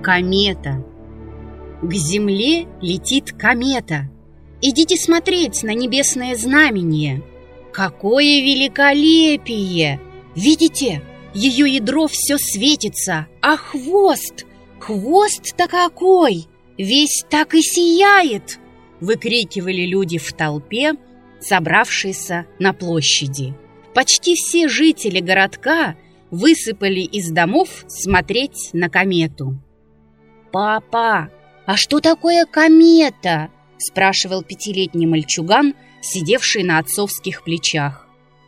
Комета. К Земле летит комета. Идите смотреть на небесное знамение. Какое великолепие! Видите, ее ядро все светится, а хвост, хвост-то какой! Весь так и сияет! Выкрикивали люди в толпе, собравшиеся на площади. Почти все жители городка высыпали из домов смотреть на комету. «Папа, а что такое комета?» – спрашивал 5-летний мальчуган, сидевший на отцовских плечах.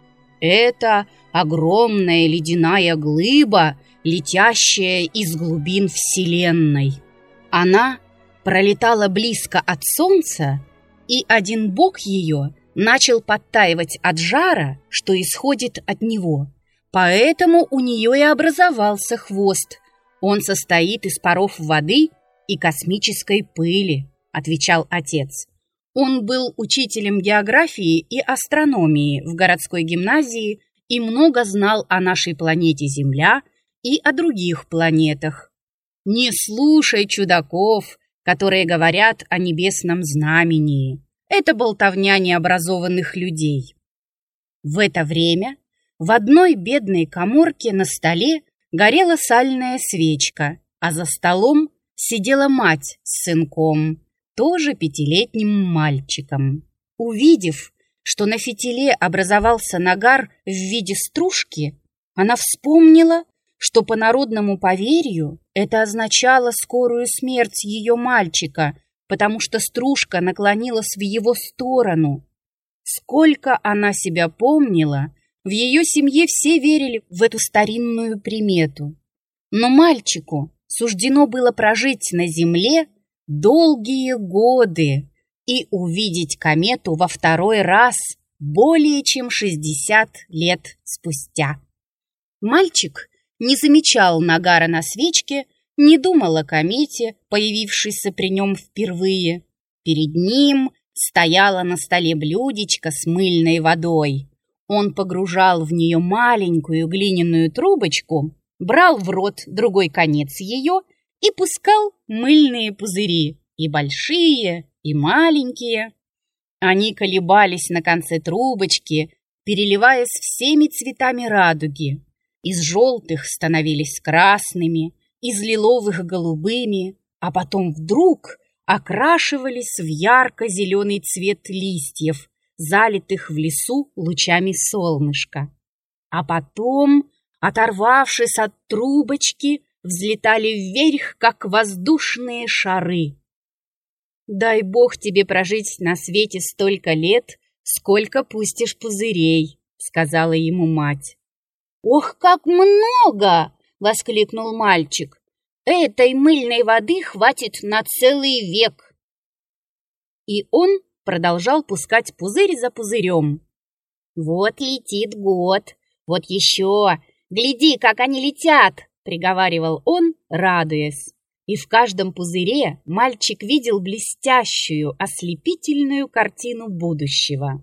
«Это огромная ледяная глыба, летящая из глубин Вселенной. Она пролетала близко от Солнца, и один бок ее начал подтаивать от жара, что исходит от него. Поэтому у нее и образовался хвост. Он состоит из паров воды и космической пыли», — отвечал отец. Он был учителем географии и астрономии в городской гимназии и много знал о нашей планете Земля и о других планетах. Не слушай чудаков, которые говорят о небесном знамении. Это болтовня необразованных людей. В это время в одной бедной каморке на столе горела сальная свечка, а за столом сидела мать с сынком, тоже 5-летним мальчиком. Увидев, что на фитиле образовался нагар в виде стружки, она вспомнила, что по народному поверью это означало скорую смерть ее мальчика, потому что стружка наклонилась в его сторону. Сколько она себя помнила, в ее семье все верили в эту старинную примету. Но мальчику суждено было прожить на земле долгие годы и увидеть комету во второй раз более чем 60 лет спустя. Мальчик не замечал нагара на свечке, не думал о комете, появившейся при нем впервые. Перед ним стояло на столе блюдечко с мыльной водой. Он погружал в нее маленькую глиняную трубочку, брал в рот другой конец ее и пускал мыльные пузыри, и большие, и маленькие. Они колебались на конце трубочки, переливаясь всеми цветами радуги. Из желтых становились красными, из лиловых голубыми, а потом вдруг окрашивались в ярко-зеленый цвет листьев, залитых в лесу лучами солнышка. А потом, оторвавшись от трубочки, взлетали вверх, как воздушные шары. «Дай Бог тебе прожить на свете столько лет, сколько пустишь пузырей», — сказала ему мать. «Ох, как много!» — воскликнул мальчик. «Этой мыльной воды хватит на целый век!» И он продолжал пускать пузырь за пузырем. «Вот летит год, вот еще! Гляди, как они летят!» — приговаривал он, радуясь. И в каждом пузыре мальчик видел блестящую, ослепительную картину будущего.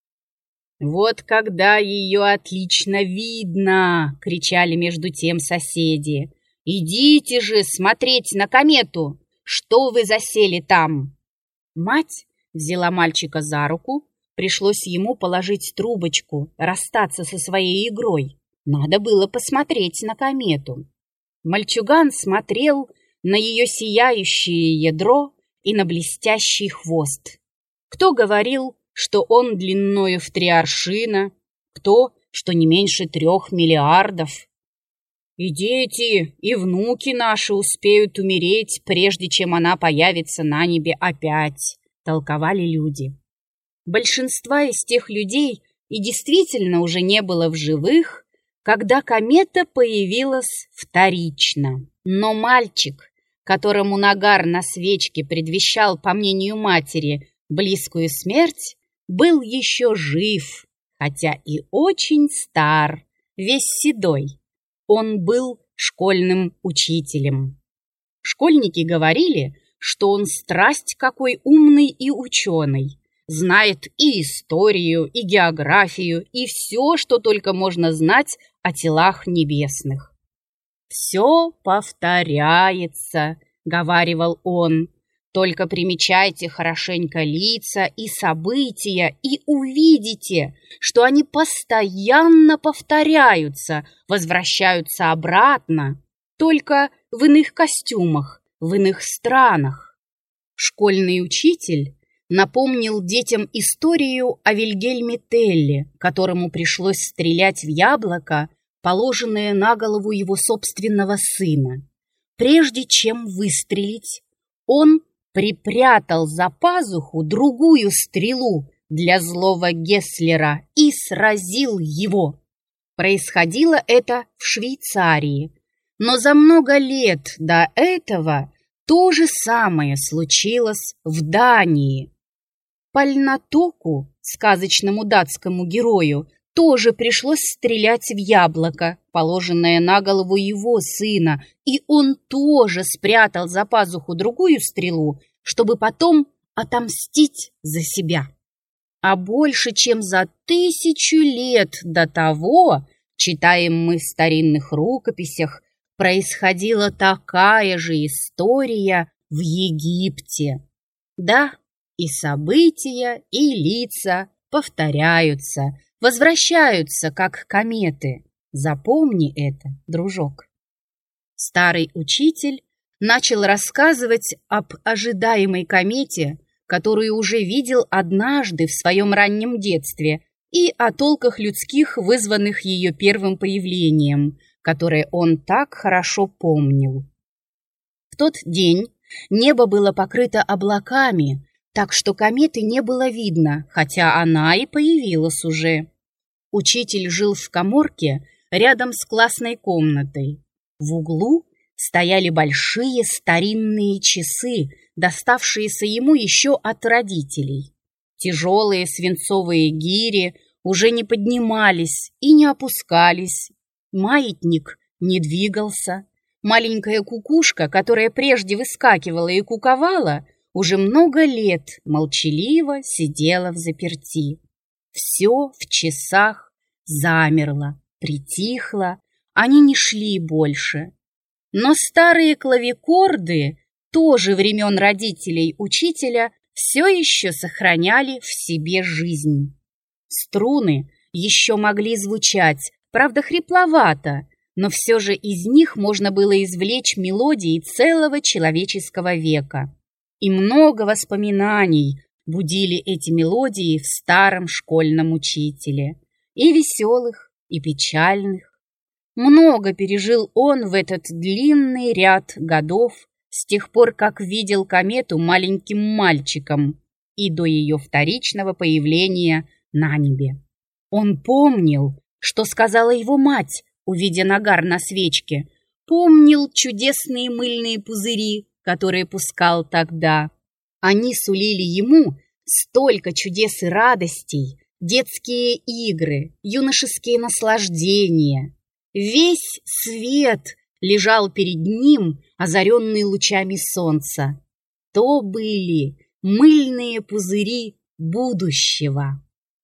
«Вот когда ее отлично видно!» — кричали между тем соседи. «Идите же смотреть на комету! Что вы засели там?» Мать взяла мальчика за руку. Пришлось ему положить трубочку, расстаться со своей игрой. Надо было посмотреть на комету. Мальчуган смотрел на ее сияющее ядро и на блестящий хвост. Кто говорил, что он длиною в 3 аршина, кто, что не меньше 3 миллиардов. «И дети, и внуки наши успеют умереть, прежде чем она появится на небе опять», — толковали люди. Большинства из тех людей и действительно уже не было в живых, когда комета появилась вторично. Но мальчик, которому нагар на свечке предвещал, по мнению матери, близкую смерть, был еще жив, хотя и очень стар, весь седой. Он был школьным учителем. Школьники говорили, что он страсть какой умный и ученый, знает и историю, и географию, и все, что только можно знать о телах небесных. «Все повторяется», — говаривал он. «Только примечайте хорошенько лица и события и увидите, что они постоянно повторяются, возвращаются обратно, только в иных костюмах, в иных странах». Школьный учитель напомнил детям историю о Вильгельме Телле, которому пришлось стрелять в яблоко, положенное на голову его собственного сына. Прежде чем выстрелить, он припрятал за пазуху другую стрелу для злого Гесслера и сразил его. Происходило это в Швейцарии, но за много лет до этого то же самое случилось в Дании. Пальнатоку, сказочному датскому герою, тоже пришлось стрелять в яблоко, положенное на голову его сына, и он тоже спрятал за пазуху другую стрелу, чтобы потом отомстить за себя. А больше чем за 1000 лет до того, читаем мы в старинных рукописях, происходила такая же история в Египте. Да, и события, и лица повторяются, возвращаются, как кометы. Запомни это, дружок. Старый учитель начал рассказывать об ожидаемой комете, которую уже видел однажды в своем раннем детстве, и о толках людских, вызванных ее первым появлением, которое он так хорошо помнил. В тот день небо было покрыто облаками, так что кометы не было видно, хотя она и появилась уже. Учитель жил в каморке рядом с классной комнатой. В углу стояли большие старинные часы, доставшиеся ему еще от родителей. Тяжелые свинцовые гири уже не поднимались и не опускались. Маятник не двигался. Маленькая кукушка, которая прежде выскакивала и куковала, уже много лет молчаливо сидела взаперти. Все в часах замерло, притихло, они не шли больше. Но старые клавикорды, тоже времен родителей учителя, все еще сохраняли в себе жизнь. Струны еще могли звучать, правда, хрипловато, но все же из них можно было извлечь мелодии целого человеческого века. И много воспоминаний будили эти мелодии в старом школьном учителе, и веселых, и печальных. Много пережил он в этот длинный ряд годов с тех пор, как видел комету маленьким мальчиком и до ее вторичного появления на небе. Он помнил, что сказала его мать, увидя нагар на свечке, помнил чудесные мыльные пузыри, которые пускал тогда. Они сулили ему столько чудес и радостей, детские игры, юношеские наслаждения. Весь свет лежал перед ним, озаренный лучами солнца. То были мыльные пузыри будущего.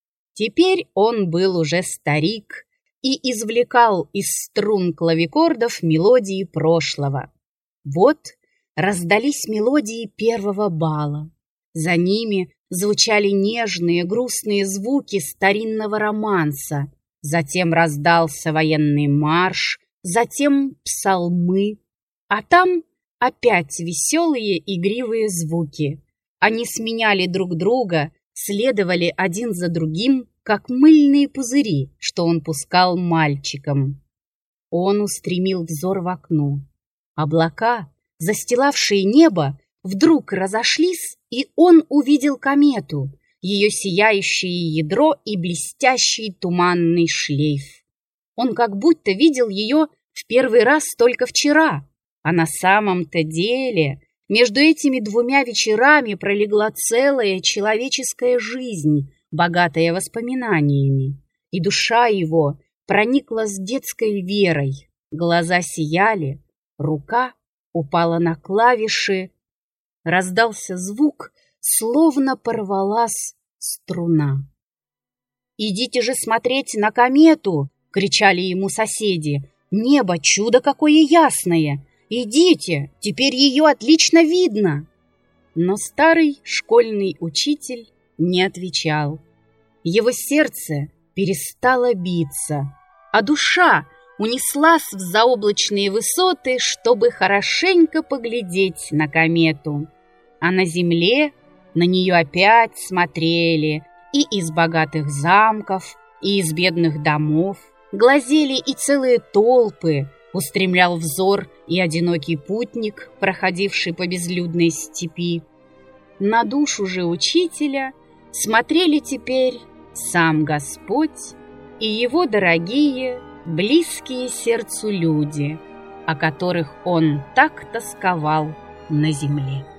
Теперь он был уже старик и извлекал из струн клавикордов мелодии прошлого. Вот раздались мелодии первого бала. За ними звучали нежные, грустные звуки старинного романса. Затем раздался военный марш, затем псалмы. А там опять веселые, игривые звуки. Они сменяли друг друга, следовали один за другим, как мыльные пузыри, что он пускал мальчикам. Он устремил взор в окно. Облака, застилавшие небо, вдруг разошлись, и он увидел комету, ее сияющее ядро и блестящий туманный шлейф. Он как будто видел ее в первый раз только вчера, а на самом-то деле между этими двумя вечерами пролегла целая человеческая жизнь, богатая воспоминаниями, и душа его проникла с детской верой, глаза сияли, рука упала на клавиши, раздался звук, словно порвалась струна. «Идите же смотреть на комету!» — кричали ему соседи. Небо чудо какое ясное! Идите, теперь ее отлично видно!» Но старый школьный учитель не отвечал. Его сердце перестало биться, а душа унеслась в заоблачные высоты, чтобы хорошенько поглядеть на комету. А на земле на нее опять смотрели и из богатых замков, и из бедных домов. Глазели и целые толпы, устремлял взор и одинокий путник, проходивший по безлюдной степи. На душу же учителя смотрели теперь сам Господь и его дорогие, близкие сердцу люди, о которых он так тосковал на земле.